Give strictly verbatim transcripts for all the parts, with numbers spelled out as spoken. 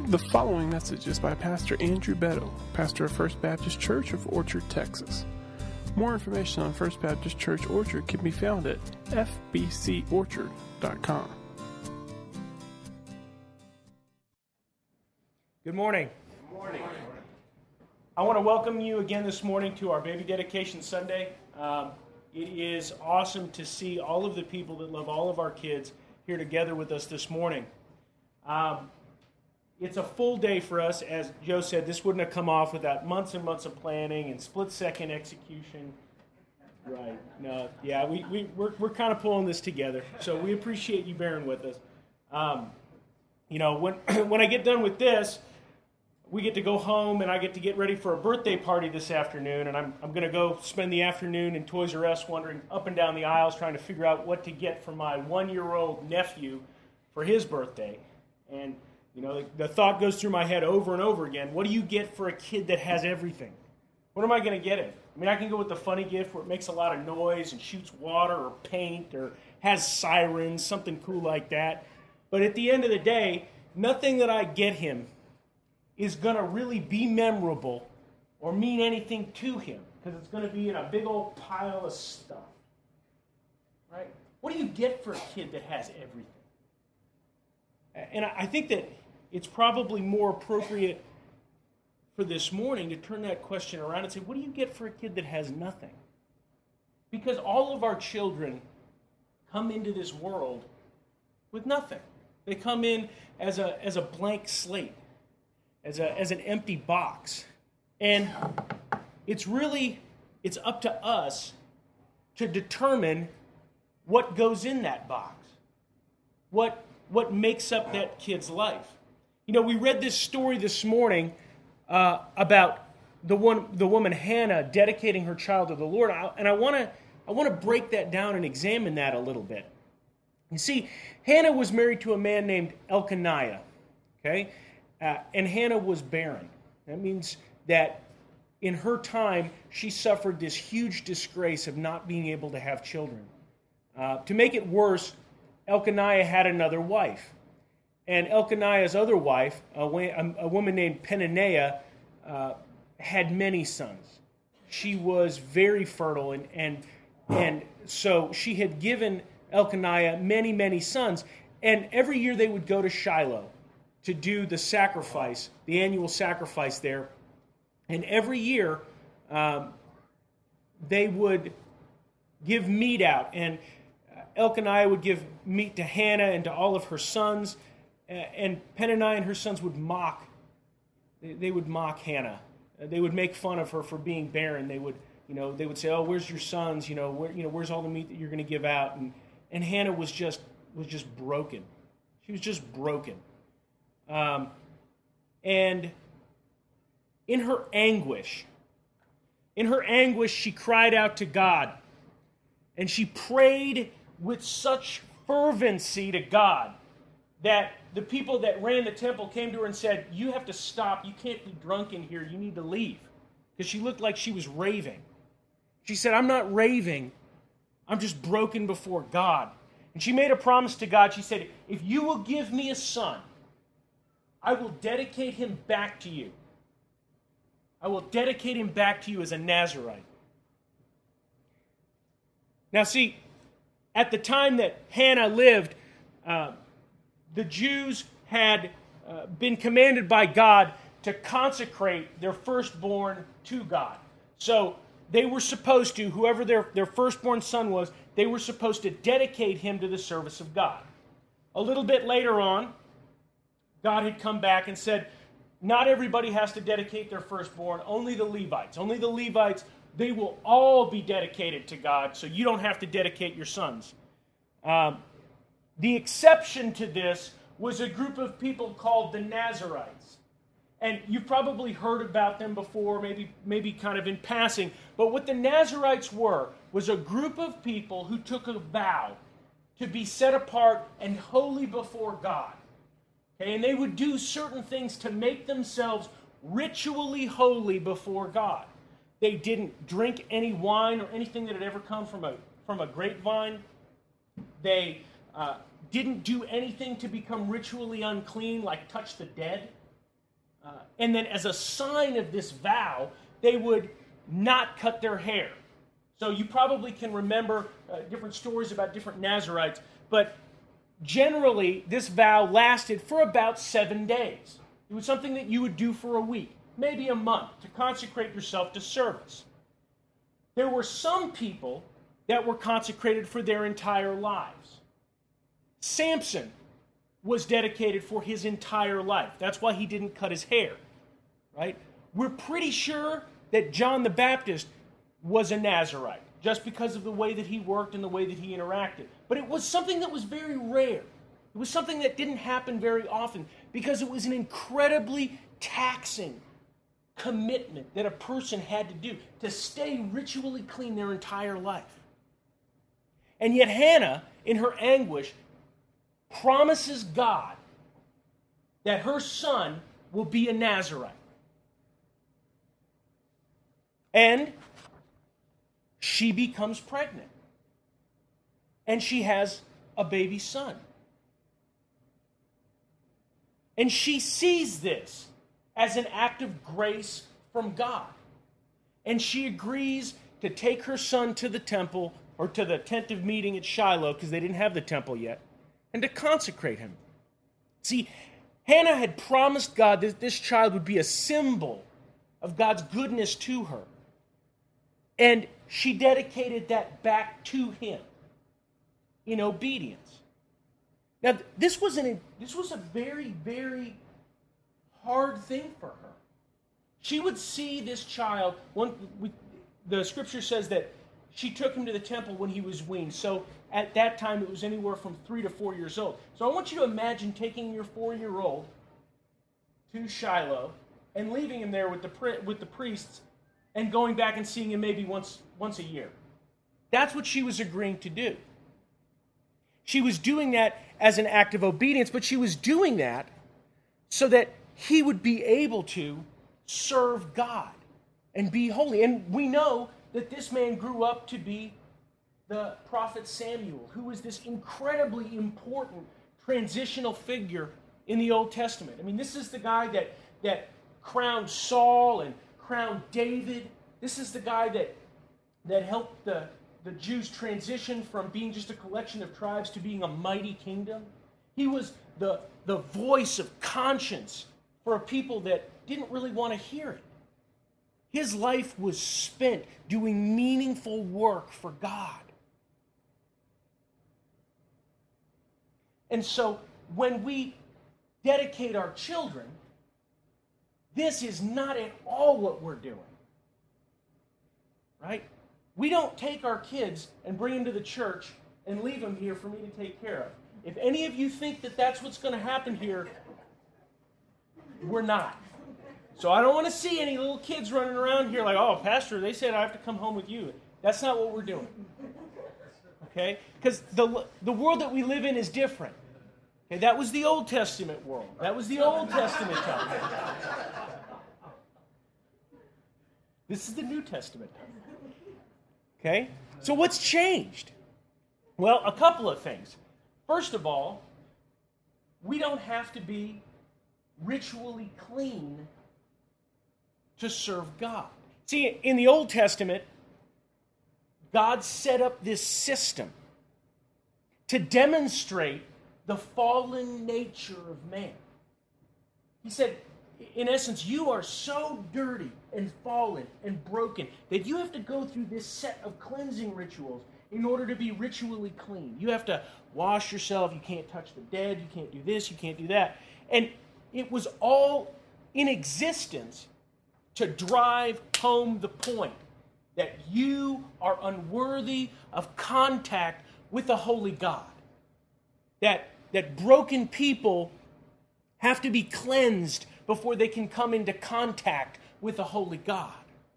The following message is by Pastor Andrew Betto, pastor of First Baptist Church of Orchard, Texas. More information on First Baptist Church Orchard can be found at f b c orchard dot com. Good morning. Good morning. I want to welcome you again this morning to our Baby Dedication Sunday. Um, it is awesome to see all of the people that love all of our kids here together with us this morning. Um, It's a full day for us. As Joe said, this wouldn't have come off without months and months of planning and split-second execution. Right. No, yeah, we, we, we're, we're kind of pulling this together, so we appreciate you bearing with us. Um, you know, when when I get done with this, we get to go home, and I get to get ready for a birthday party this afternoon, and I'm, I'm going to go spend the afternoon in Toys R Us wandering up and down the aisles trying to figure out what to get for my one-year-old nephew for his birthday. And you know, the, the thought goes through my head over and over again. What do you get for a kid that has everything? What am I going to get him? I mean, I can go with the funny gift where it makes a lot of noise and shoots water or paint or has sirens, something cool like that. But at the end of the day, nothing that I get him is going to really be memorable or mean anything to him because it's going to be in a big old pile of stuff. Right? What do you get for a kid that has everything? And I think that it's probably more appropriate for this morning to turn that question around and say, what do you get for a kid that has nothing? Because all of our children come into this world with nothing. They come in as a as a blank slate, as a as an empty box. And it's really, it's up to us to determine what goes in that box. What what makes up that kid's life. You know, we read this story this morning uh, about the one, the woman Hannah dedicating her child to the Lord, and I want to, I want to break that down and examine that a little bit. You see, Hannah was married to a man named Elkanah, okay, uh, and Hannah was barren. That means that in her time she suffered this huge disgrace of not being able to have children. Uh, to make it worse, Elkanah had another wife. And Elkanah's other wife, a, a woman named Peninnah, uh, had many sons. She was very fertile, and, and, and so she had given Elkanah many, many sons. And every year they would go to Shiloh to do the sacrifice, the annual sacrifice there. And every year um, they would give meat out, and Elkanah would give meat to Hannah and to all of her sons, and Peninnah and her sons would mock. They would mock Hannah. They would make fun of her for being barren. They would, you know, they would say, "Oh, where's your sons? You know, where, you know, where's all the meat that you're going to give out?" And and Hannah was just was just broken. She was just broken. Um, and in her anguish, in her anguish, she cried out to God, and she prayed with such fervency to God that the people that ran the temple came to her and said, "You have to stop. You can't be drunk in here. You need to leave." Because she looked like she was raving. She said, "I'm not raving. I'm just broken before God." And she made a promise to God. She said, "If you will give me a son, I will dedicate him back to you. I will dedicate him back to you as a Nazirite." Now see, at the time that Hannah lived, uh, the Jews had uh, been commanded by God to consecrate their firstborn to God. So they were supposed to, whoever their, their firstborn son was, they were supposed to dedicate him to the service of God. A little bit later on, God had come back and said, not everybody has to dedicate their firstborn, only the Levites. Only the Levites, they will all be dedicated to God, so you don't have to dedicate your sons. Um, the exception to this was a group of people called the Nazirites. And you've probably heard about them before, maybe, maybe kind of in passing. But what the Nazirites were was a group of people who took a vow to be set apart and holy before God. Okay? And they would do certain things to make themselves ritually holy before God. They didn't drink any wine or anything that had ever come from a, from a grapevine. They uh, didn't do anything to become ritually unclean, like touch the dead. Uh, and then as a sign of this vow, they would not cut their hair. So you probably can remember uh, different stories about different Nazarites, but generally this vow lasted for about seven days. It was something that you would do for a week, maybe a month, to consecrate yourself to service. There were some people that were consecrated for their entire lives. Samson was dedicated for his entire life. That's why he didn't cut his hair, right? We're pretty sure that John the Baptist was a Nazarite, just because of the way that he worked and the way that he interacted. But it was something that was very rare. It was something that didn't happen very often, because it was an incredibly taxing commitment that a person had to do to stay ritually clean their entire life. And yet Hannah, in her anguish, promises God that her son will be a Nazarite. And she becomes pregnant. And she has a baby son. And she sees this as an act of grace from God. And she agrees to take her son to the temple, or to the tent of meeting at Shiloh, because they didn't have the temple yet, and to consecrate him. See, Hannah had promised God that this child would be a symbol of God's goodness to her. And she dedicated that back to him in obedience. Now, this was, an, this was a very, very hard thing for her. She would see this child, one, we, the scripture says that she took him to the temple when he was weaned. So at that time, it was anywhere from three to four years old. So I want you to imagine taking your four-year-old to Shiloh and leaving him there with the with the priests and going back and seeing him maybe once once a year. That's what she was agreeing to do. She was doing that as an act of obedience, but she was doing that so that he would be able to serve God and be holy. And we know that this man grew up to be the prophet Samuel, who was this incredibly important transitional figure in the Old Testament. I mean, this is the guy that, that crowned Saul and crowned David. This is the guy that, that helped the, the Jews transition from being just a collection of tribes to being a mighty kingdom. He was the, the voice of conscience for a people that didn't really want to hear it. His life was spent doing meaningful work for God. And so when we dedicate our children, this is not at all what we're doing. Right? We don't take our kids and bring them to the church and leave them here for me to take care of. If any of you think that that's what's going to happen here, we're not. So I don't want to see any little kids running around here like, oh, Pastor, they said I have to come home with you. That's not what we're doing. Okay? Because the, the world that we live in is different. Okay? That was the Old Testament world. That was the Old Testament time. This is the New Testament time. Okay? So what's changed? Well, a couple of things. First of all, we don't have to be ritually clean to serve God. See, in the Old Testament, God set up this system to demonstrate the fallen nature of man. He said, in essence, you are so dirty and fallen and broken that you have to go through this set of cleansing rituals in order to be ritually clean. You have to wash yourself. You can't touch the dead. You can't do this. You can't do that. And it was all in existence to drive home the point that you are unworthy of contact with the holy God. That, that broken people have to be cleansed before they can come into contact with the holy God.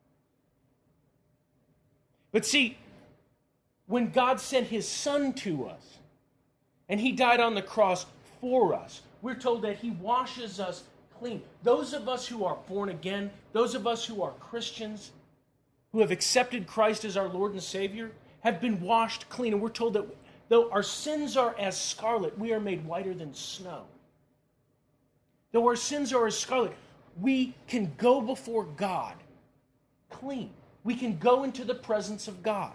But see, when God sent his Son to us, and he died on the cross for us, we're told that he washes us clean. Those of us who are born again, those of us who are Christians, who have accepted Christ as our Lord and Savior, have been washed clean. And we're told that though our sins are as scarlet, we are made whiter than snow. Though our sins are as scarlet, we can go before God clean. We can go into the presence of God.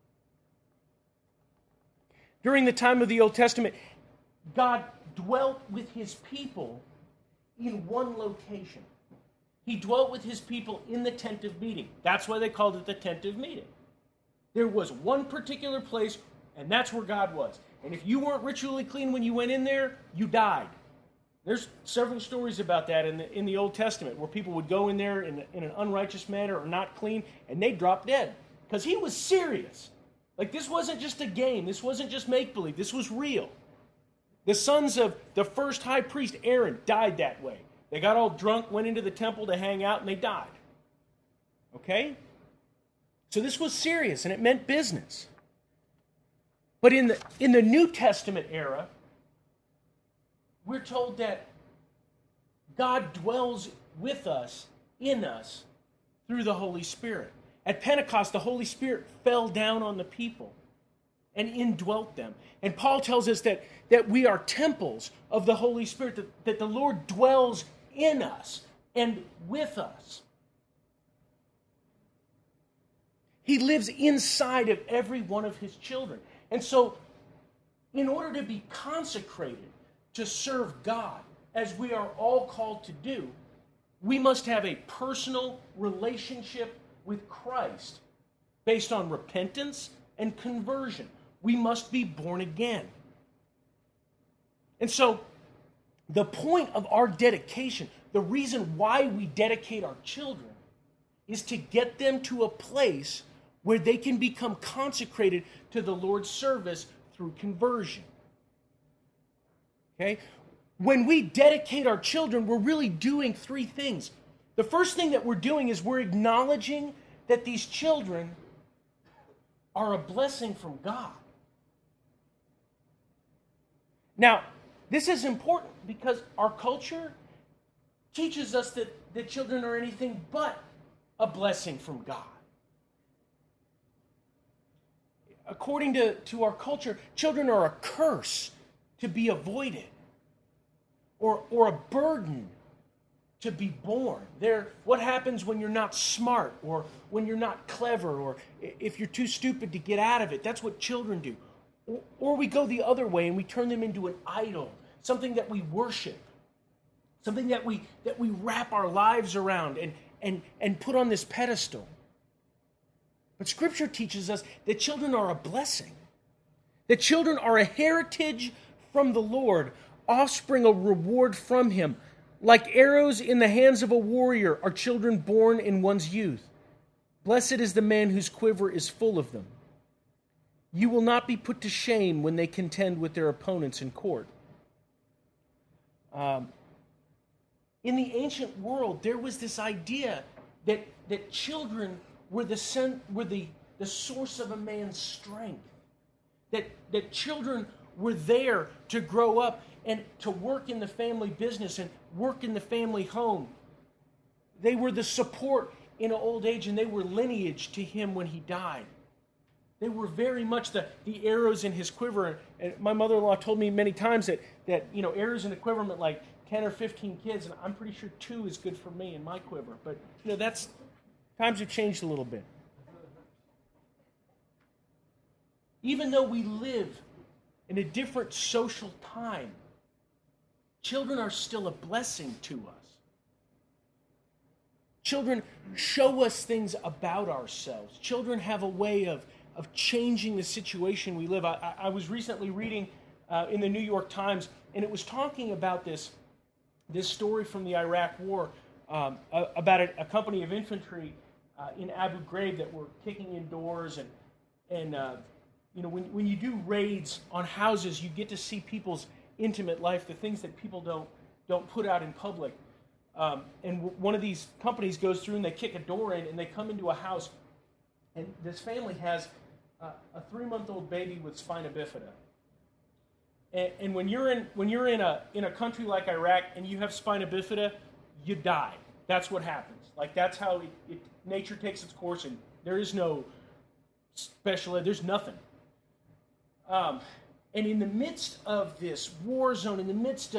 During the time of the Old Testament, God dwelt with his people in one location. He dwelt with his people in the tent of meeting. That's why they called it the tent of meeting. There was one particular place, and that's where God was. And if you weren't ritually clean when you went in there, you died. There's several stories about that in the in the Old Testament, where people would go in there in, in an unrighteous manner or not clean, and they'd drop dead. Because he was serious. Like, this wasn't just a game. This wasn't just make-believe. This was real. The sons of the first high priest, Aaron, died that way. They got all drunk, went into the temple to hang out, and they died. Okay? So this was serious, and it meant business. But in the in the New Testament era, we're told that God dwells with us, in us, through the Holy Spirit. At Pentecost, the Holy Spirit fell down on the people and indwelt them. And Paul tells us that, that we are temples of the Holy Spirit, that, that the Lord dwells in us and with us. He lives inside of every one of his children. And so, in order to be consecrated to serve God, as we are all called to do, we must have a personal relationship with Christ based on repentance and conversion. We must be born again. And so, the point of our dedication, the reason why we dedicate our children, is to get them to a place where they can become consecrated to the Lord's service through conversion. Okay? When we dedicate our children, we're really doing three things. The first thing that we're doing is we're acknowledging that these children are a blessing from God. Now, this is important because our culture teaches us that, that children are anything but a blessing from God. According to, to our culture, children are a curse to be avoided, or, or a burden to be born. They're what happens when you're not smart, or when you're not clever, or if you're too stupid to get out of it. That's what children do. Or, or we go the other way and we turn them into an idol, something that we worship, something that we that we wrap our lives around and, and, and put on this pedestal. But Scripture teaches us that children are a blessing, that children are a heritage from the Lord, offspring, a reward from Him. Like arrows in the hands of a warrior are children born in one's youth. Blessed is the man whose quiver is full of them. You will not be put to shame when they contend with their opponents in court. Um, in the ancient world, there was this idea that, that children were the sen- were the, the source of a man's strength. That, that children were there to grow up and to work in the family business and work in the family home. They were the support in old age, and they were lineage to him when he died. They were very much the, the arrows in his quiver. And my mother-in-law told me many times that, that you know arrows in the quiver meant like ten or fifteen kids, and I'm pretty sure two is good for me in my quiver. But you know that's times have changed a little bit. Even though we live in a different social time, children are still a blessing to us. Children show us things about ourselves. Children have a way of, of changing the situation we live. I, I was recently reading uh, in the New York Times, and it was talking about this, this story from the Iraq War um, about a, a company of infantry uh, in Abu Ghraib that were kicking in doors. And, and uh, you know, when, when you do raids on houses, you get to see people's intimate life, the things that people don't don't put out in public. Um, and w- one of these companies goes through and they kick a door in and they come into a house, and this family has uh, a three-month-old baby with spina bifida. And, and when you're in when you're in a in a country like Iraq and you have spina bifida, you die. That's what happens. Like that's how it, it, nature takes its course, and there is no special ed. There's nothing. Um, And in the midst of this war zone, in the midst of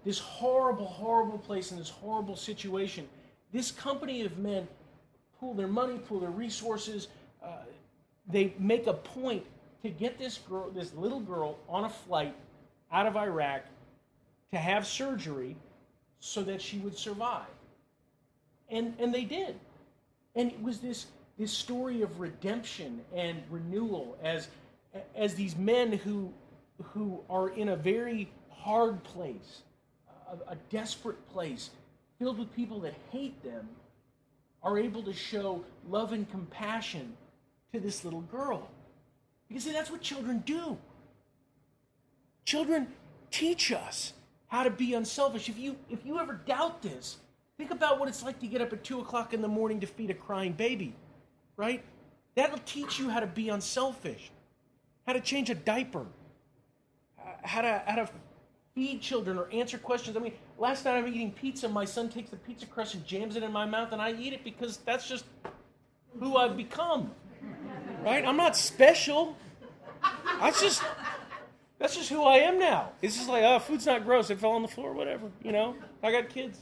this horrible, horrible place in this horrible situation, this company of men pool their money, pool their resources. Uh, they make a point to get this girl, this little girl, on a flight out of Iraq to have surgery so that she would survive. And and they did. And it was this this story of redemption and renewal as as these men who who are in a very hard place, a, a desperate place, filled with people that hate them, are able to show love and compassion to this little girl. Because see, that's what children do. Children teach us how to be unselfish. If you if you ever doubt this, think about what it's like to get up at two o'clock in the morning to feed a crying baby, right? That'll teach you how to be unselfish, how to change a diaper, how to how to feed children or answer questions. I mean, last night I'm eating pizza. My son takes the pizza crust and jams it in my mouth, and I eat it because that's just who I've become, right? I'm not special. That's just that's just who I am now. It's just like, oh, food's not gross. It fell on the floor, whatever. You know, I got kids.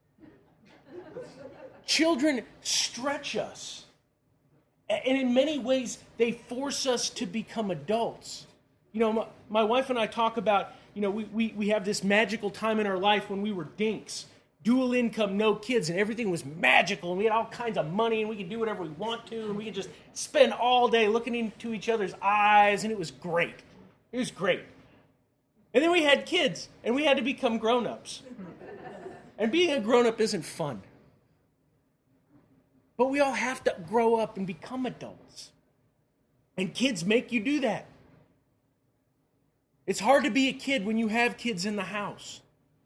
Children stretch us. And in many ways, they force us to become adults. You know, my, my wife and I talk about, you know, we, we, we have this magical time in our life when we were dinks. Dual income, no kids, and everything was magical, and we had all kinds of money, and we could do whatever we want to, and we could just spend all day looking into each other's eyes, and it was great. It was great. And then we had kids, and we had to become grown-ups. And being a grown-up isn't fun. But we all have to grow up and become adults. And kids make you do that. It's hard to be a kid when you have kids in the house.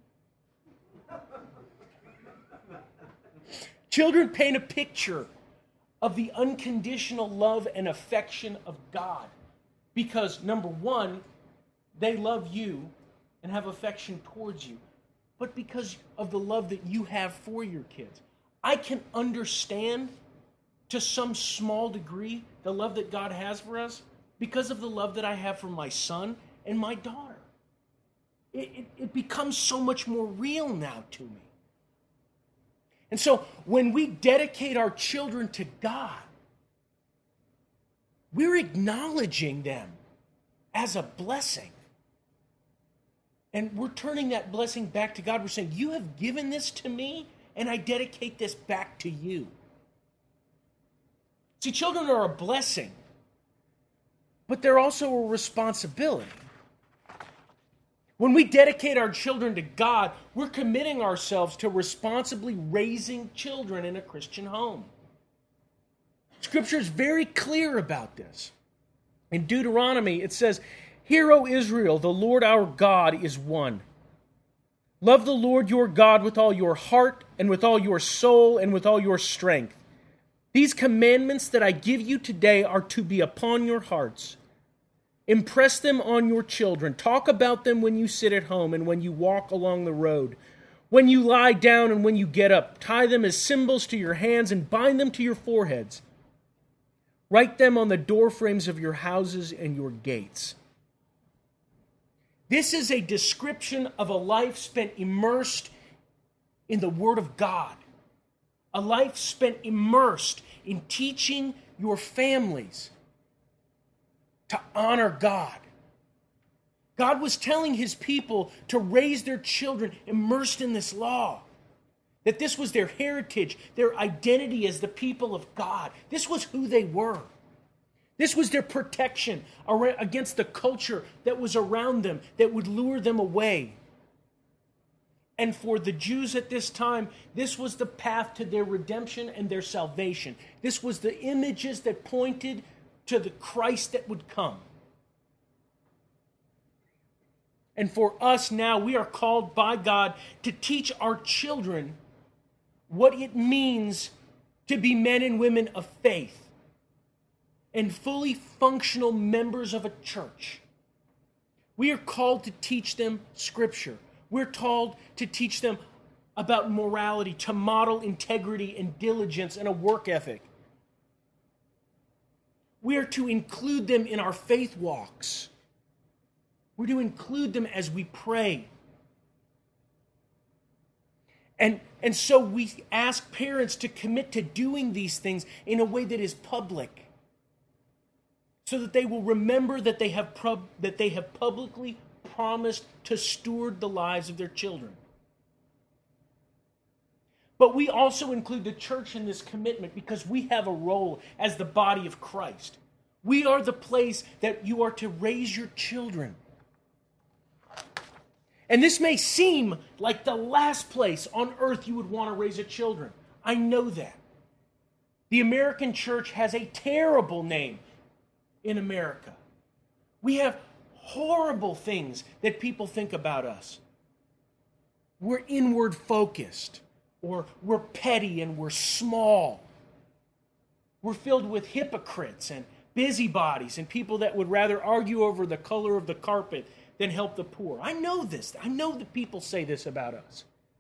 Children paint a picture of the unconditional love and affection of God. Because, number one, they love you and have affection towards you. But because of the love that you have for your kids. I can understand to some small degree the love that God has for us because of the love that I have for my son and my daughter. It, it, it becomes so much more real now to me. And so when we dedicate our children to God, we're acknowledging them as a blessing. And we're turning that blessing back to God. We're saying, you have given this to me, and I dedicate this back to you. See, children are a blessing, but they're also a responsibility. When we dedicate our children to God, we're committing ourselves to responsibly raising children in a Christian home. Scripture is very clear about this. In Deuteronomy, it says, "Hear, O Israel, the Lord our God is one. Love the Lord your God with all your heart and with all your soul and with all your strength. These commandments that I give you today are to be upon your hearts. Impress them on your children. Talk about them when you sit at home and when you walk along the road, when you lie down and when you get up. Tie them as symbols to your hands and bind them to your foreheads. Write them on the doorframes of your houses and your gates." This is a description of a life spent immersed in the Word of God. A life spent immersed in teaching your families to honor God. God was telling his people to raise their children immersed in this law. That this was their heritage, their identity as the people of God. This was who they were. This was their protection against the culture that was around them that would lure them away. And for the Jews at this time, this was the path to their redemption and their salvation. This was the images that pointed to the Christ that would come. And for us now, we are called by God to teach our children what it means to be men and women of faith and fully functional members of a church. We are called to teach them Scripture. We're called to teach them about morality, to model integrity and diligence and a work ethic. We are to include them in our faith walks. We're to include them as we pray. And, and so we ask parents to commit to doing these things in a way that is public, so that they will remember that they have pub, that they have publicly promised to steward the lives of their children. But we also include the church in this commitment because we have a role as the body of Christ. We are the place that you are to raise your children. And this may seem like the last place on earth you would want to raise a children. I know that. The American church has a terrible name in America. We have horrible things that people think about us. We're inward focused, or we're petty and we're small. We're filled with hypocrites and busybodies and people that would rather argue over the color of the carpet than help the poor. I know this. I know that people say this about us.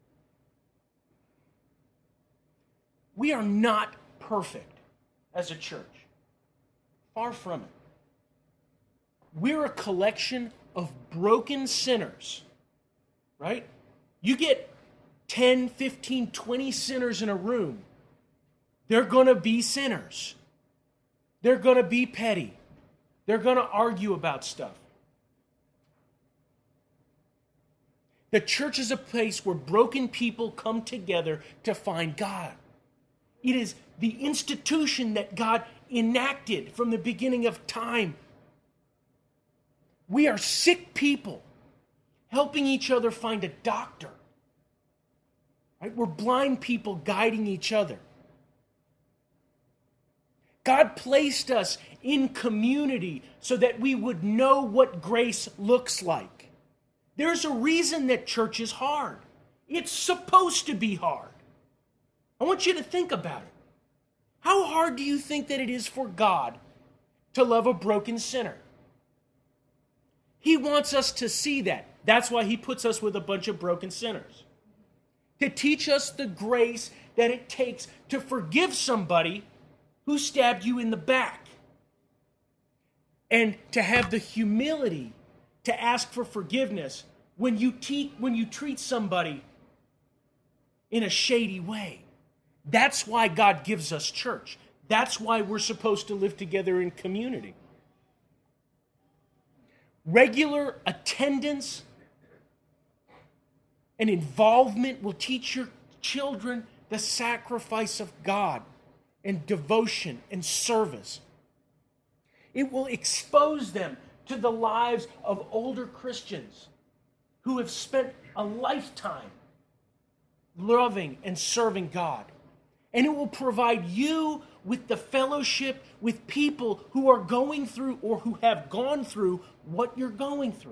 We are not perfect as a church. Far from it. We're a collection of broken sinners, right? You get ten, fifteen, twenty sinners in a room. They're going to be sinners. They're going to be petty. They're going to argue about stuff. The church is a place where broken people come together to find God. It is the institution that God enacted from the beginning of time. We are sick people helping each other find a doctor. Right? We're blind people guiding each other. God placed us in community so that we would know what grace looks like. There's a reason that church is hard. It's supposed to be hard. I want you to think about it. How hard do you think that it is for God to love a broken sinner? He wants us to see that. That's why He puts us with a bunch of broken sinners. To teach us the grace that it takes to forgive somebody who stabbed you in the back. And to have the humility to ask for forgiveness when you, te- when you treat somebody in a shady way. That's why God gives us church. That's why we're supposed to live together in community. Regular attendance and involvement will teach your children the sacrifice of God and devotion and service. It will expose them to the lives of older Christians who have spent a lifetime loving and serving God. And it will provide you with the fellowship with people who are going through or who have gone through what you're going through.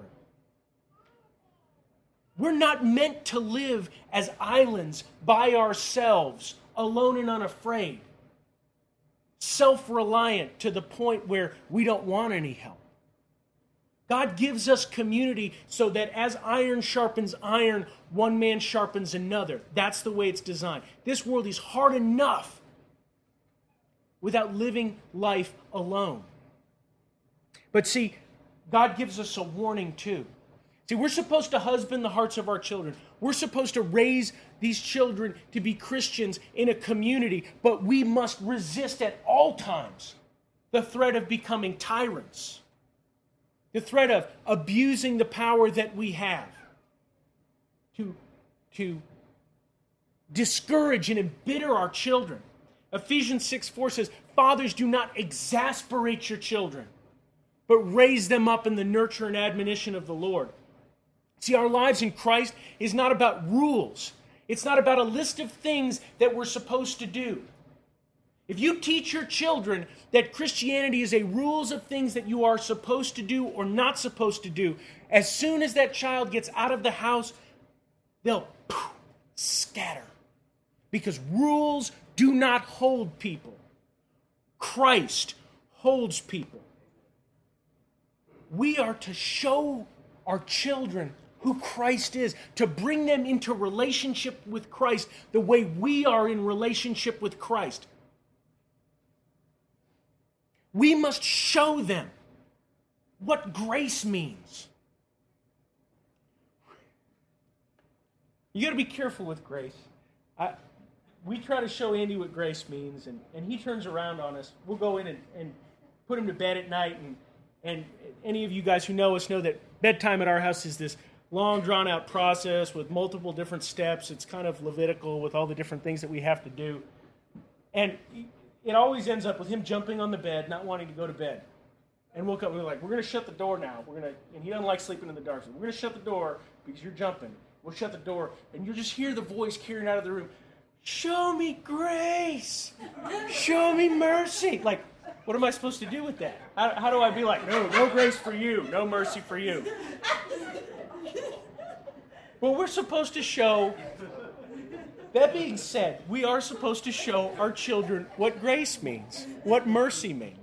We're not meant to live as islands by ourselves, alone and unafraid, self-reliant to the point where we don't want any help. God gives us community so that as iron sharpens iron, one man sharpens another. That's the way it's designed. This world is hard enough without living life alone. But see, God gives us a warning too. See, we're supposed to husband the hearts of our children. We're supposed to raise these children to be Christians in a community, but we must resist at all times the threat of becoming tyrants. The threat of abusing the power that we have to, to discourage and embitter our children. Ephesians six four says, "Fathers, do not exasperate your children, but raise them up in the nurture and admonition of the Lord." See, our lives in Christ is not about rules. It's not about a list of things that we're supposed to do. If you teach your children that Christianity is a rules of things that you are supposed to do or not supposed to do, as soon as that child gets out of the house, they'll poof, scatter. Because rules do not hold people. Christ holds people. We are to show our children who Christ is, to bring them into relationship with Christ the way we are in relationship with Christ. We must show them what grace means. You got to be careful with grace. I, we try to show Andy what grace means, and, and he turns around on us. We'll go in and, and put him to bed at night, and, and any of you guys who know us know that bedtime at our house is this long, drawn-out process with multiple different steps. It's kind of Levitical with all the different things that we have to do. And it always ends up with him jumping on the bed, not wanting to go to bed. And we'll come, we're like, we're going to shut the door now. We're going to, and he doesn't like sleeping in the dark. So we're going to shut the door because you're jumping. We'll shut the door, and you'll just hear the voice carrying out of the room, show me grace. Show me mercy. Like, what am I supposed to do with that? How, how do I be like, no, no grace for you, no mercy for you? Well, we're supposed to show, that being said, we are supposed to show our children what grace means, what mercy means.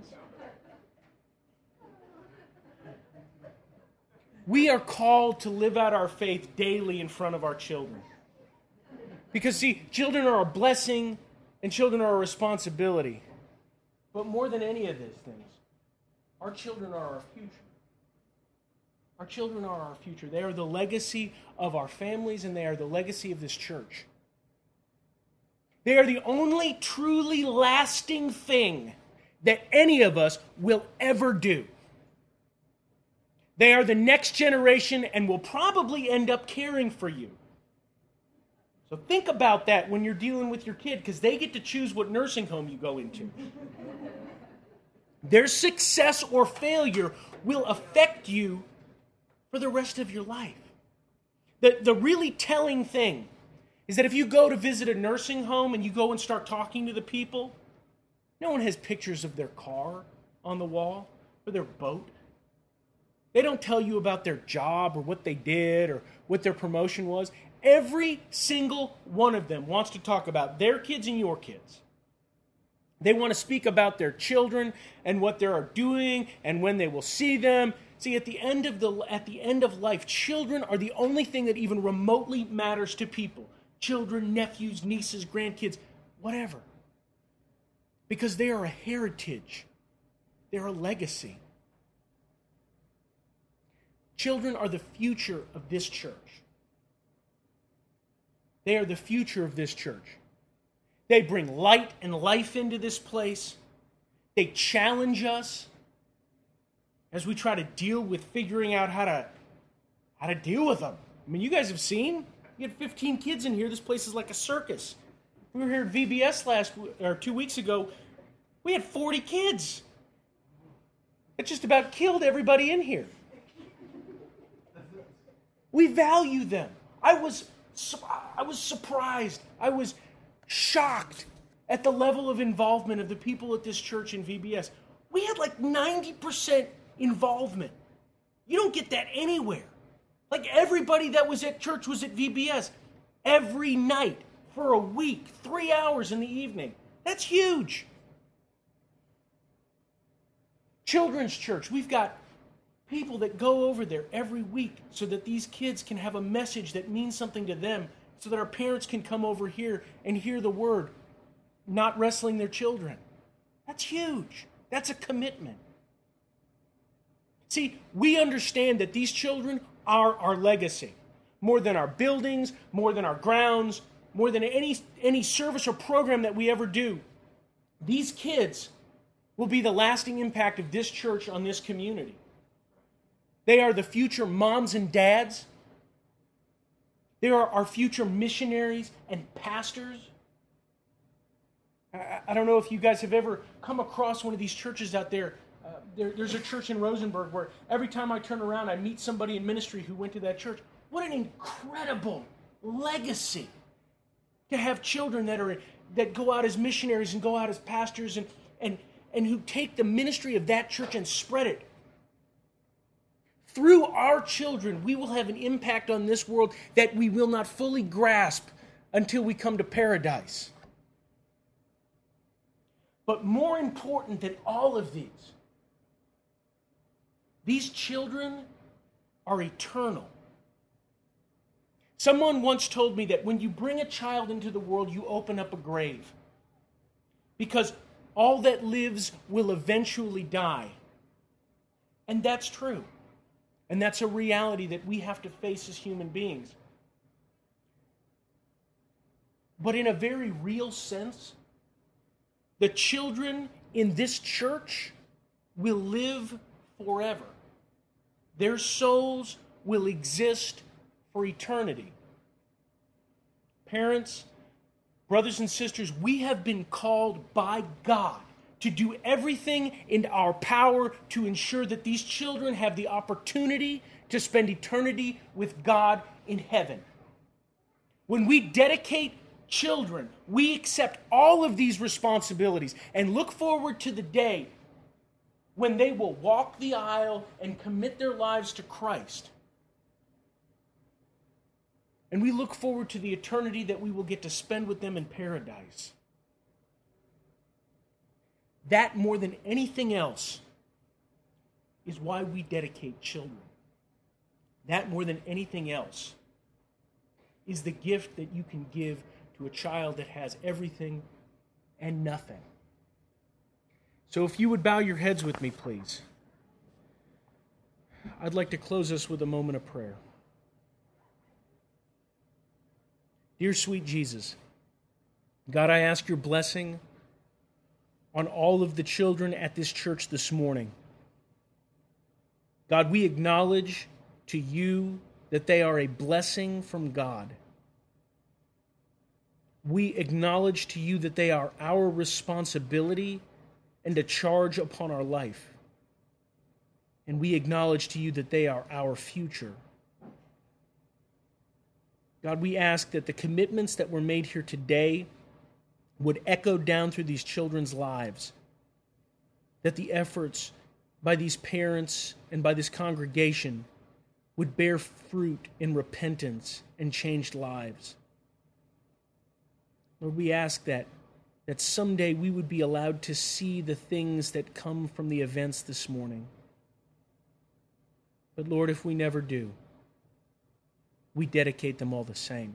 We are called to live out our faith daily in front of our children. Because, see, children are a blessing and children are a responsibility. But more than any of these things, our children are our future. Our children are our future. They are the legacy of our families, and they are the legacy of this church. They are the only truly lasting thing that any of us will ever do. They are the next generation and will probably end up caring for you. So think about that when you're dealing with your kid, because they get to choose what nursing home you go into. Their success or failure will affect you for the rest of your life. The, the really telling thing is that if you go to visit a nursing home and you go and start talking to the people, no one has pictures of their car on the wall or their boat. They don't tell you about their job or what they did or what their promotion was. Every single one of them wants to talk about their kids and your kids. They want to speak about their children and what they are doing and when they will see them. See, at the end of the at the end of life, children are the only thing that even remotely matters to people. Children, nephews, nieces, grandkids, whatever. Because they are a heritage. They're a legacy. Children are the future of this church. They are the future of this church. They bring light and life into this place. They challenge us as we try to deal with figuring out how to how to deal with them. I mean, you guys have seen, you had fifteen kids in here. This place is like a circus. We were here at V B S last or two weeks ago. We had forty kids. It just about killed everybody in here. We value them. I was I was surprised. I was shocked at the level of involvement of the people at this church in V B S. We had like ninety percent involvement. You don't get that anywhere. Like everybody that was at church was at V B S every night for a week, three hours in the evening. That's huge. Children's church, we've got people that go over there every week so that these kids can have a message that means something to them, so that our parents can come over here and hear the word, not wrestling their children. That's huge. That's a commitment. See, we understand that these children are our legacy. More than our buildings, more than our grounds, more than any, any service or program that we ever do. These kids will be the lasting impact of this church on this community. They are the future moms and dads. They are our future missionaries and pastors. I, I don't know if you guys have ever come across one of these churches out there. Uh, there. There's a church in Rosenberg where every time I turn around, I meet somebody in ministry who went to that church. What an incredible legacy to have children that are that go out as missionaries and go out as pastors and and, and who take the ministry of that church and spread it. Through our children, we will have an impact on this world that we will not fully grasp until we come to paradise. But more important than all of these, these children are eternal. Someone once told me that when you bring a child into the world, you open up a grave. Because all that lives will eventually die. And that's true. And that's a reality that we have to face as human beings. but in a very real sense, the children in this church will live forever. Their souls will exist for eternity. Parents, brothers and sisters, we have been called by God to do everything in our power to ensure that these children have the opportunity to spend eternity with God in heaven. When we dedicate children, we accept all of these responsibilities and look forward to the day when they will walk the aisle and commit their lives to Christ. And we look forward to the eternity that we will get to spend with them in paradise. That, more than anything else, is why we dedicate children. That, more than anything else, is the gift that you can give to a child that has everything and nothing. So if you would bow your heads with me, please. I'd like to close us with a moment of prayer. Dear sweet Jesus, God, I ask your blessing on all of the children at this church this morning. God, we acknowledge to you that they are a blessing from God. We acknowledge to you that they are our responsibility and a charge upon our life. And we acknowledge to you that they are our future. God, we ask that the commitments that were made here today would echo down through these children's lives, that the efforts by these parents and by this congregation would bear fruit in repentance and changed lives. Lord, we ask that, that someday we would be allowed to see the things that come from the events this morning. But Lord, if we never do, we dedicate them all the same.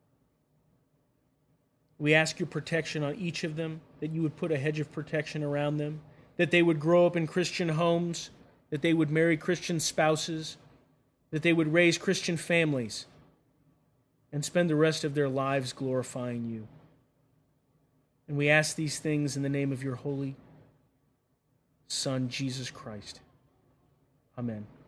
We ask your protection on each of them, that you would put a hedge of protection around them, that they would grow up in Christian homes, that they would marry Christian spouses, that they would raise Christian families, and spend the rest of their lives glorifying you. And we ask these things in the name of your holy Son, Jesus Christ. Amen.